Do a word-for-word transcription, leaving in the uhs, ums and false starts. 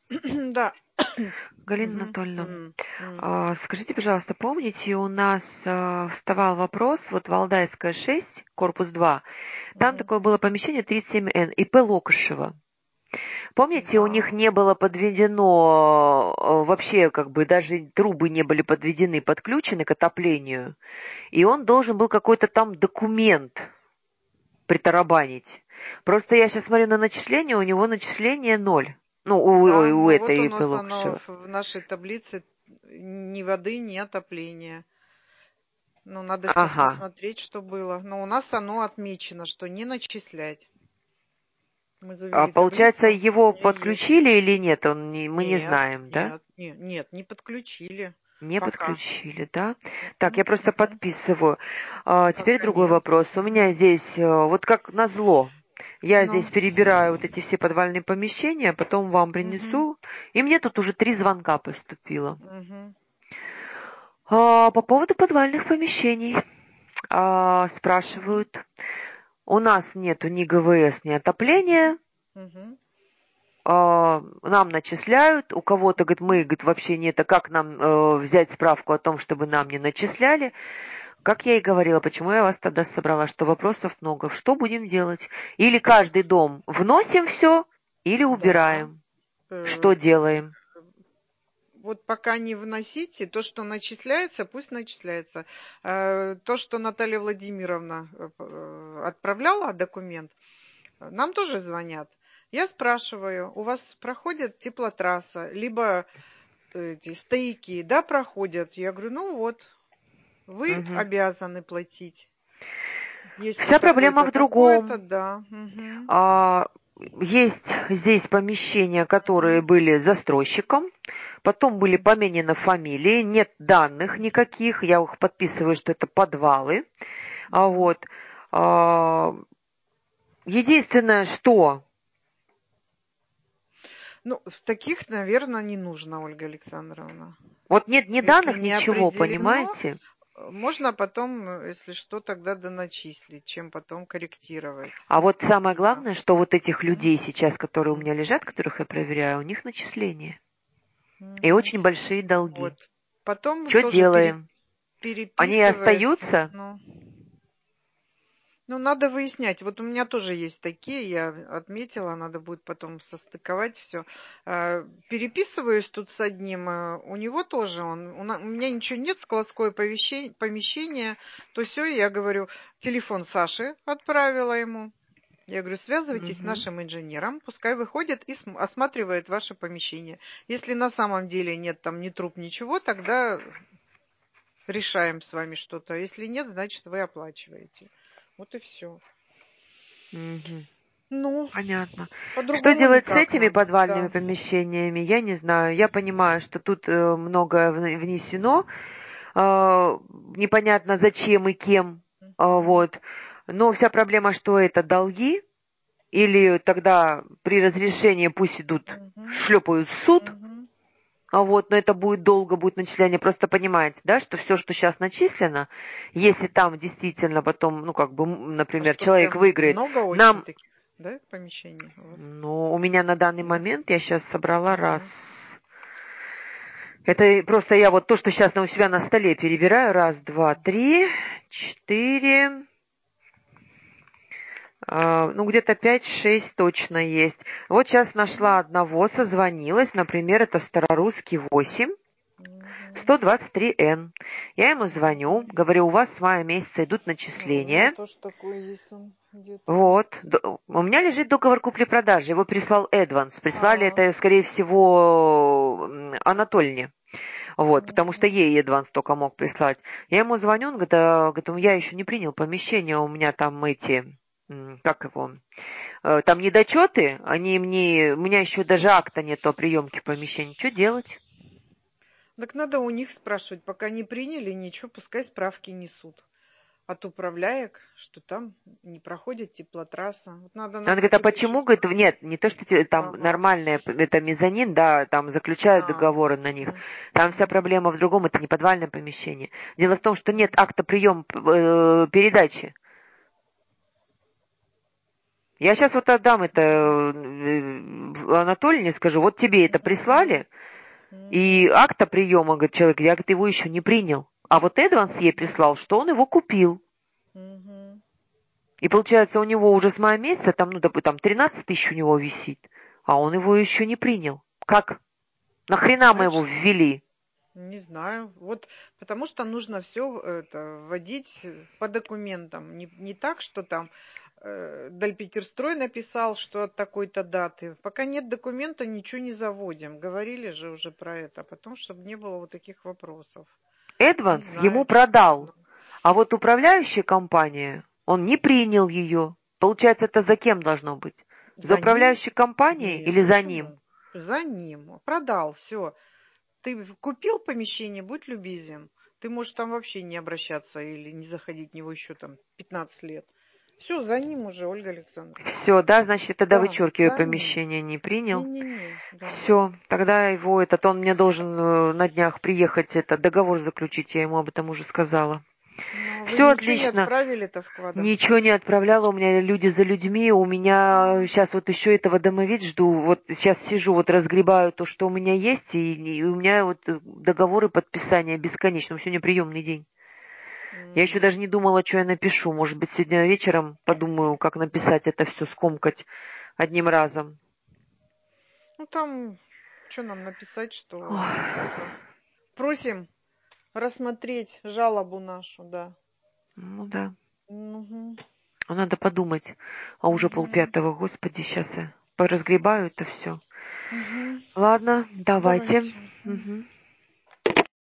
Да. Галина Мгм. Анатольевна, М, м. а, скажите, пожалуйста, помните, у нас а, вставал вопрос, вот Валдайская шесть, корпус два, там Мгм. такое было помещение тридцать семь эн, ИП Локошева. Помните, у них Да. не было подведено, э, вообще как бы даже трубы не были подведены, подключены к отоплению, и он должен был какой-то там документ притарабанить. Просто я сейчас смотрю на начисление, у него начисление ноль. Ну, у, ой, Да, у ну вот этой у ИП нас оно Локошева. в в нашей таблице ни воды, ни отопления. Ну, надо сейчас Ага. посмотреть, что было. Но у нас оно отмечено, что не начислять. Мы А завели получается, таблицу, у его меня есть. подключили или нет? Он не, мы не Нет, знаем, да? нет, нет, нет, не подключили. Не Пока. подключили, да? Так, Мгм, я просто мгм. подписываю. А, теперь Пока другой нет. вопрос. У меня Мгм. здесь, э, вот как назло, я здесь Ну, перебираю вот эти все подвальные помещения, потом вам мгм, принесу, и мне тут уже три звонка поступило. мгм, А, по поводу подвальных помещений. А, мгм, спрашивают. У нас нету ни ГВС, ни мгм, отопления. мгм. А, нам начисляют, у кого-то, говорит, мы, говорит, вообще нет, а как нам э, взять справку о том, чтобы нам не начисляли? Как я и говорила, почему я вас тогда собрала, что вопросов много. Что будем делать? Или каждый Так, дом вносим все, или да. убираем. Что Э, делаем? Вот пока не вносите, то, что начисляется, пусть начисляется. Э, То, что Наталья Владимировна э, п- э, отправляла документ, э, нам тоже звонят. Я спрашиваю, у вас проходит теплотрасса, либо э, эти стейки, да, проходят? Я говорю, ну вот, вы Мгм. обязаны платить. Если Вся проблема такое-то, в такое-то, другом. да. Мгм, А, есть здесь помещения, которые мгм, были застройщиком, потом были мгм, поменены фамилии, нет данных никаких, я их подписываю, что это подвалы. А мгм. вот а, единственное, что Ну, в таких, наверное, не нужно, Ольга Александровна. вот нет ни Если данных, не ничего, определено, понимаете? э, можно потом, э, если что, тогда доначислить, чем потом корректировать. А вот самое Да. главное, что вот этих Мгм. людей сейчас, которые у Мгм. меня лежат, которых я проверяю, у них начисления. И Мгм. очень большие долги. Вот. Потом Что тоже пере- делаем? Они переписывается. остаются? Ну, ну, надо выяснять. Вот у меня тоже есть такие, я отметила, надо будет потом состыковать все. Переписываюсь тут с одним, э, у него тоже он, у, на- у меня ничего нет, складское помещение, помещение, то все, я говорю, телефон Саши отправила ему. Я говорю, связывайтесь с Мгм. нашим инженером, пускай выходит и см- осматривает ваше помещение. Если на самом деле нет там ни труб, ничего, тогда решаем с вами что-то. Если нет, значит вы оплачиваете. Вот и все. Мгм. Ну, Понятно. Что по-другому делать с никак этими нам, подвальными да. помещениями, я не знаю. Я понимаю, что тут э, многое вн- внесено, э, непонятно зачем и кем, э, Мгм, вот. Но вся проблема, что это долги, или тогда при разрешении пусть идут, мгм, шлепают в суд, мгм. а вот, но это будет долго, будет начисление. Просто понимаете, да, что все, что сейчас начислено, если там действительно потом, ну, как бы, м, А например, что, человек прям выиграет, много очень нам, таких, да, помещений у вас? ну, у меня на данный момент, я сейчас собрала Мгм. раз. Это просто я вот то, что сейчас у себя на столе перебираю. Раз, два, три, четыре, а, ну, где-то пять-шесть точно есть. Вот сейчас нашла Мгм. одного, созвонилась, например, это Старорусский восемь. Мгм. сто двадцать три эн. Я ему звоню, Мгм. говорю, у вас с мая месяца идут Ну, вот у меня начисления. тоже такой есть он где-то. Вот. Д- У меня лежит договор купли-продажи. Его прислал Эдванс. Прислали А, это, скорее всего, м, Анатольевне. Вот, потому что мгм. ей Эдванс только мог прислать. Я ему звоню, он говорит, а, говорит, «Ну, я еще не принял помещение, у меня там эти, м, как его, э, там недочеты, они мне, у меня еще даже акта нету о приемке помещений. Что делать? Так надо у них спрашивать, пока не приняли, ничего, пускай справки несут от управляек, что там не проходит теплотрасса. Вот надо Он нам говорит, а какую-то еще почему? Говорит, справку. нет, не то, что те- там Ага. нормальные, это мезонин, да, там заключают А, договоры на них. мгм, Там вся мгм, проблема в другом, это не подвальное помещение. Дело в том, что нет мгм. акта прием э, передачи. Я сейчас вот отдам это Анатолию, скажу, вот тебе это прислали, и акта приема, говорит, человек, я, говорит, его еще не принял. А вот Эдванс ей прислал, что он его купил. Мгм. И получается, у него уже с мая месяца, там, ну, допустим, там тринадцать тысяч у него висит, а он его еще не принял. Как? Нахрена мы его Значит, ввели? не знаю. Вот потому что нужно все это вводить по документам. Не, не так, что там э, Дальпетерстрой написал, что от такой-то даты. Пока нет документа, ничего не заводим. Говорили же уже про это. Потом, чтобы не было вот таких вопросов. Не Эдванс ему знаю. продал, а вот управляющая компания, он не принял ее. Получается, это за кем должно быть? За За ним? управляющей компанией Нет, или за ним? почему? За ним. Продал, все. Ты купил помещение, будь любезен. Ты можешь там вообще не обращаться или не заходить в него еще там пятнадцать лет. Все, за ним уже, Ольга Александровна. Все, да, значит, я тогда Да, вычеркиваю за ним. помещение, не принял. Не-не-не, да. Все, тогда его этот, он мне должен э, на днях приехать, это, договор заключить, я ему об этом уже сказала. Но вы Все ничего не отлично. отправили-то вкладом? Ничего не отправляла, у меня люди за людьми, у меня сейчас вот еще этого домовид жду, вот сейчас сижу, вот разгребаю то, что у меня есть, и, и у меня вот договоры подписания бесконечно, сегодня приемный день. Я еще даже Мгм. не думала, что я напишу, может быть, сегодня вечером подумаю, как написать это все, скомкать одним разом. Ну там, что нам написать, что Ох, это? Просим рассмотреть жалобу нашу, да. ну да, Угу. а надо подумать, а уже Угу. полпятого, господи, сейчас я поразгребаю это все. Угу. Ладно, давайте. Давайте. Мгм.